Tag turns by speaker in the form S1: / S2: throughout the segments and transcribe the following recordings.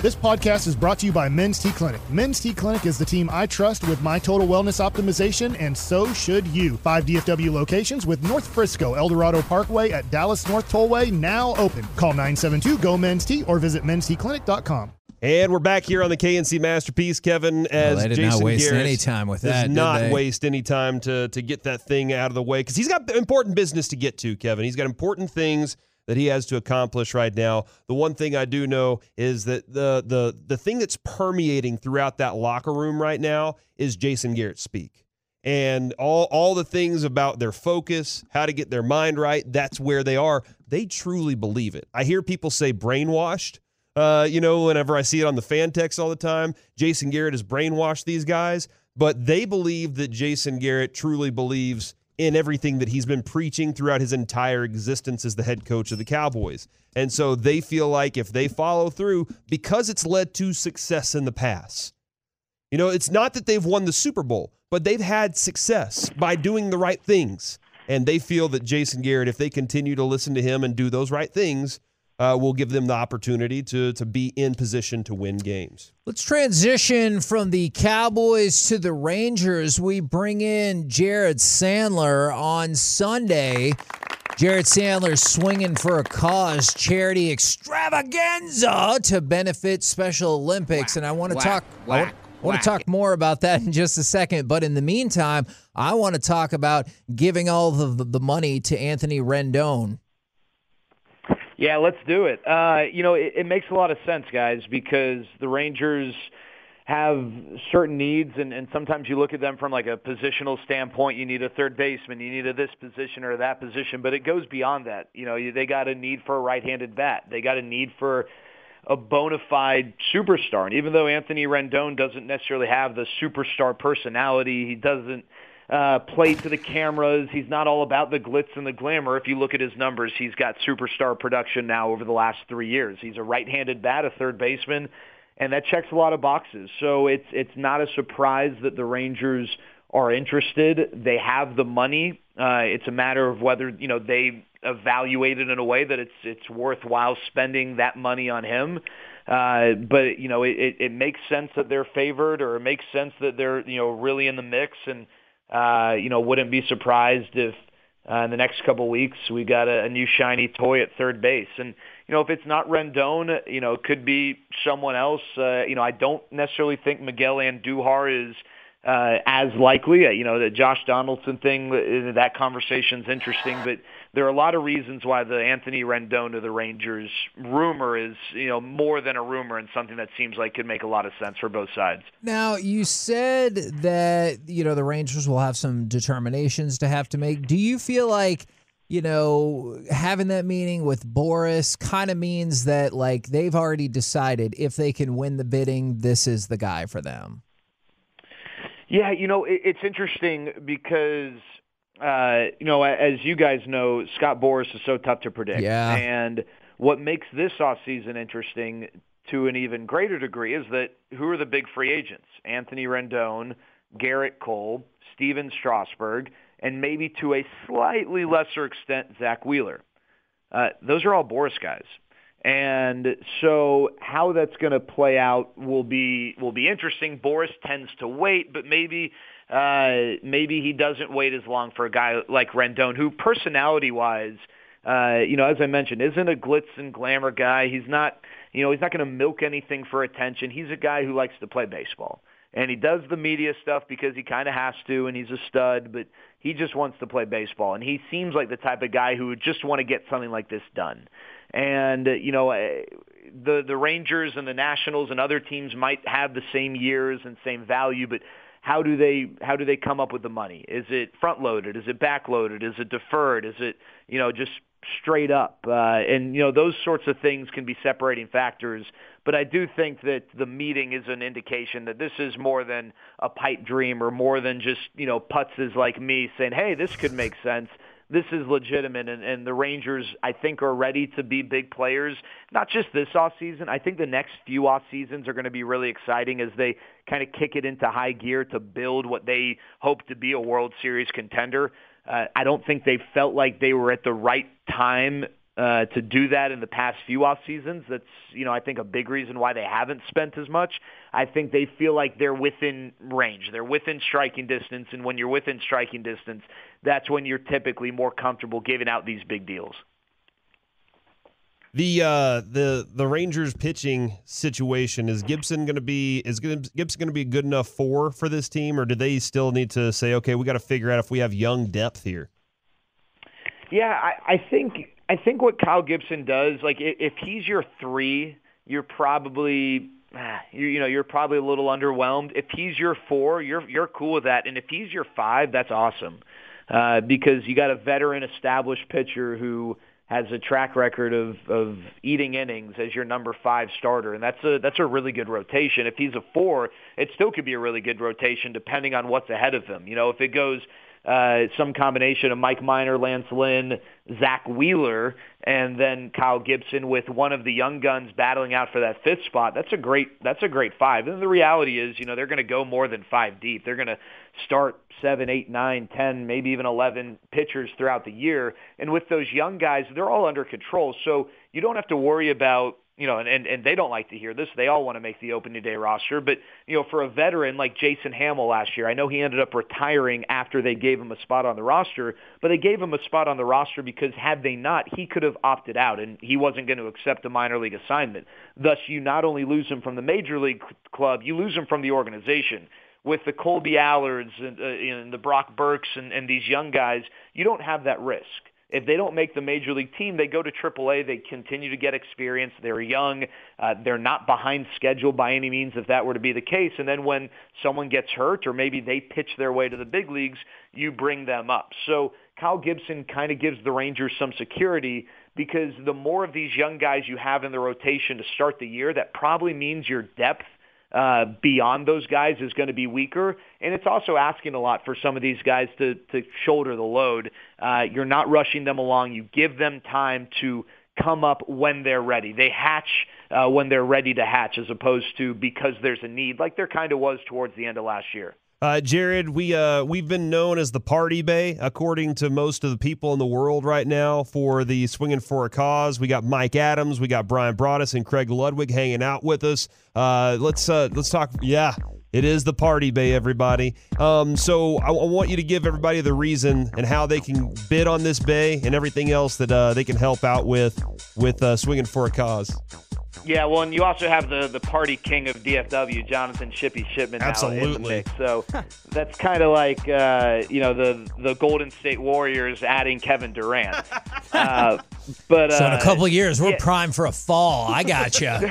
S1: This podcast is brought to you by Men's T Clinic. Men's T Clinic is the team I trust with my total wellness optimization, and so should you. 5 DFW locations with North Frisco, Eldorado Parkway at Dallas North Tollway now open. Call 972-GO-MEN'S-T or visit mensteclinic.com.
S2: And we're back here on the KNC Masterpiece, Kevin, as
S3: they did
S2: Jason
S3: not waste
S2: Garrett
S3: any time with that,
S2: does not waste any time to get that thing out of the way, because he's got important business to get to, Kevin. He's got important things that he has to accomplish right now. The one thing I do know is that the thing that's permeating throughout that locker room right now is Jason Garrett speak. And all the things about their focus, how to get their mind right, that's where they are. They truly believe it. I hear people say brainwashed. Whenever I see it on the fan text all the time, Jason Garrett has brainwashed these guys, but they believe that Jason Garrett truly believes in everything that he's been preaching throughout his entire existence as the head coach of the Cowboys. And so they feel like if they follow through, because it's led to success in the past. It's not that they've won the Super Bowl, but they've had success by doing the right things. And they feel that Jason Garrett, if they continue to listen to him and do those right things, will give them the opportunity to be in position to win games.
S3: Let's transition from the Cowboys to the Rangers. We bring in Jared Sandler on Sunday. Jared Sandler swinging for a cause, charity extravaganza to benefit Special Olympics. And I want to talk more about that in just a second. But in the meantime, I want to talk about giving all of the money to Anthony Rendon.
S4: Yeah, let's do it. It makes a lot of sense, guys, because the Rangers have certain needs, and sometimes you look at them from like a positional standpoint. You need a third baseman, you need a this position or that position, but it goes beyond that. They got a need for a right-handed bat. They got a need for a bona fide superstar. And even though Anthony Rendon doesn't necessarily have the superstar personality, he doesn't play to the cameras. He's not all about the glitz and the glamour. If you look at his numbers, he's got superstar production now over the last 3 years. He's a right-handed bat, a third baseman, and that checks a lot of boxes. So it's not a surprise that the Rangers are interested. They have the money. It's a matter of whether they evaluate it in a way that it's worthwhile spending that money on him. But it makes sense that they're favored, or it makes sense that they're really in the mix. And wouldn't be surprised if in the next couple of weeks we got a new shiny toy at third base. And, if it's not Rendon, it could be someone else. I don't necessarily think Miguel Andujar is as likely. The Josh Donaldson thing, that conversation's interesting, but there are a lot of reasons why the Anthony Rendon to the Rangers rumor is, more than a rumor, and something that seems like could make a lot of sense for both sides.
S3: Now, you said that, the Rangers will have some determinations to have to make. Do you feel like, having that meeting with Boris kind of means that, like, they've already decided if they can win the bidding, this is the guy for them?
S4: Yeah, it's interesting because, as you guys know, Scott Boras is so tough to predict.
S3: Yeah.
S4: And what makes this offseason interesting to an even greater degree is that who are the big free agents? Anthony Rendon, Garrett Cole, Steven Strasburg, and maybe to a slightly lesser extent, Zach Wheeler. Those are all Boras guys. And so how that's going to play out will be interesting. Boras tends to wait, but maybe he doesn't wait as long for a guy like Rendon, who personality-wise, as I mentioned, isn't a glitz and glamour guy. He's not going to milk anything for attention. He's a guy who likes to play baseball. And he does the media stuff because he kind of has to, and he's a stud, but he just wants to play baseball. And he seems like the type of guy who would just want to get something like this done. And, the Rangers and the Nationals and other teams might have the same years and same value, but how do they come up with the money? Is it front-loaded? Is it back-loaded? Is it deferred? Is it, just straight up? And those sorts of things can be separating factors. But I do think that the meeting is an indication that this is more than a pipe dream, or more than just, putzes like me saying, hey, this could make sense. This is legitimate, and the Rangers, I think, are ready to be big players, not just this offseason. I think the next few off seasons are going to be really exciting as they kind of kick it into high gear to build what they hope to be a World Series contender. I don't think they felt like they were at the right time to do that in the past few off seasons. That's, I think a big reason why they haven't spent as much. I think they feel like they're within range. They're within striking distance, and when you're within striking distance, that's when you're typically more comfortable giving out these big deals.
S2: The Rangers pitching situation, is Gibson going to be a good enough for this team, or do they still need to say, okay, we got to figure out if we have young depth here?
S4: Yeah, I think what Kyle Gibson does, like if he's your 3, you're probably you're probably a little underwhelmed. If he's your 4, you're cool with that, and if he's your 5, that's awesome because you got a veteran, established pitcher who has a track record of eating innings as your number 5 starter, and that's a really good rotation. If he's a 4, it still could be a really good rotation depending on what's ahead of him. If it goes some combination of Mike Minor, Lance Lynn, Zach Wheeler, and then Kyle Gibson with one of the young guns battling out for that 5th spot, that's a great 5. And the reality is, they're going to go more than 5 deep. They're going to start 7, 8, 9, 10, maybe even 11 pitchers throughout the year. And with those young guys, they're all under control. So you don't have to worry about, and they don't like to hear this. They all want to make the opening day roster. But, for a veteran like Jason Hamill last year, I know he ended up retiring after they gave him a spot on the roster, but they gave him a spot on the roster because had they not, he could have opted out and he wasn't going to accept a minor league assignment. Thus, you not only lose him from the major league club, you lose him from the organization. With the Colby Allards and the Brock Burks and these young guys, you don't have that risk. If they don't make the major league team, they go to AAA. They continue to get experience. They're young. They're not behind schedule by any means if that were to be the case. And then when someone gets hurt or maybe they pitch their way to the big leagues, you bring them up. So Kyle Gibson kind of gives the Rangers some security because the more of these young guys you have in the rotation to start the year, that probably means your depth beyond those guys is going to be weaker. And it's also asking a lot for some of these guys to shoulder the load. You're not rushing them along. You give them time to come up when they're ready. They hatch when they're ready to hatch as opposed to because there's a need, like there kind of was towards the end of last year.
S2: Jared, we've been known as the Party Bay, according to most of the people in the world right now, for the Swinging for a Cause. We got Mike Adams, we got Brian Broaddus, and Craig Ludwig hanging out with us. Let's talk. Yeah, it is the Party Bay, everybody. So I want you to give everybody the reason and how they can bid on this bay and everything else that they can help out with Swinging for a Cause.
S4: Yeah, well, and you also have the party king of DFW, Jonathan Shippy Shipman, now in the mix. So that's kind of like the Golden State Warriors adding Kevin Durant. But
S3: so in a couple of years, we're primed for a fall. I gotcha.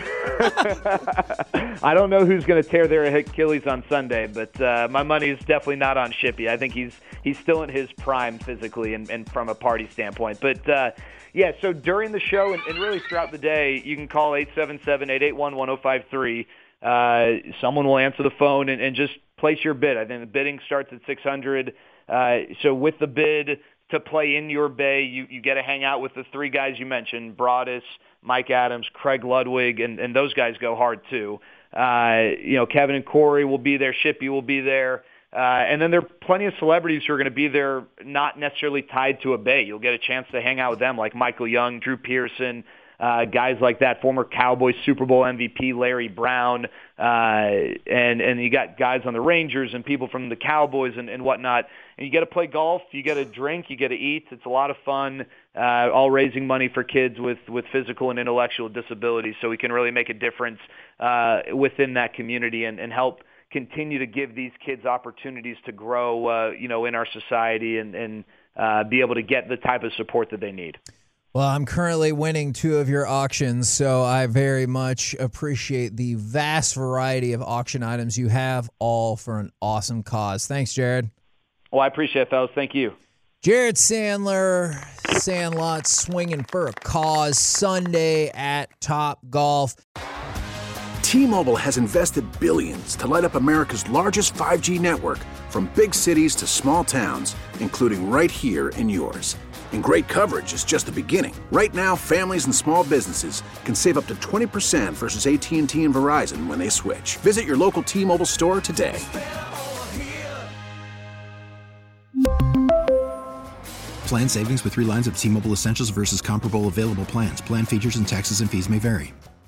S4: I don't know who's going to tear their Achilles on Sunday, but my money is definitely not on Shippy. I think he's still in his prime physically and from a party standpoint. But yeah, so during the show and really throughout the day, you can call 877-881-1053. Someone will answer the phone and just place your bid. I think the bidding starts at $600. So with the bid to play in your bay, you get to hang out with the 3 guys you mentioned, Broaddus, Mike Adams, Craig Ludwig, and those guys go hard too. Kevin and Corey will be there. Shippy will be there. And then there are plenty of celebrities who are going to be there not necessarily tied to a bay. You'll get a chance to hang out with them like Michael Young, Drew Pearson, guys like that, former Cowboys Super Bowl MVP Larry Brown, and you got guys on the Rangers and people from the Cowboys and whatnot. And you get to play golf, you get to drink, you get to eat. It's a lot of fun, all raising money for kids with physical and intellectual disabilities so we can really make a difference within that community and help continue to give these kids opportunities to grow, in our society and be able to get the type of support that they need.
S3: Well, I'm currently winning 2 of your auctions, so I very much appreciate the vast variety of auction items you have, all for an awesome cause. Thanks, Jared.
S4: Well, I appreciate it, fellas. Thank you.
S3: Jared Sandler, Sandlot Swinging for a Cause, Sunday at Top Golf.
S5: T-Mobile has invested billions to light up America's largest 5G network, from big cities to small towns, including right here in yours. And great coverage is just the beginning. Right now, families and small businesses can save up to 20% versus AT&T and Verizon when they switch. Visit your local T-Mobile store today.
S6: Plan savings with 3 lines of T-Mobile Essentials versus comparable available plans. Plan features and taxes and fees may vary.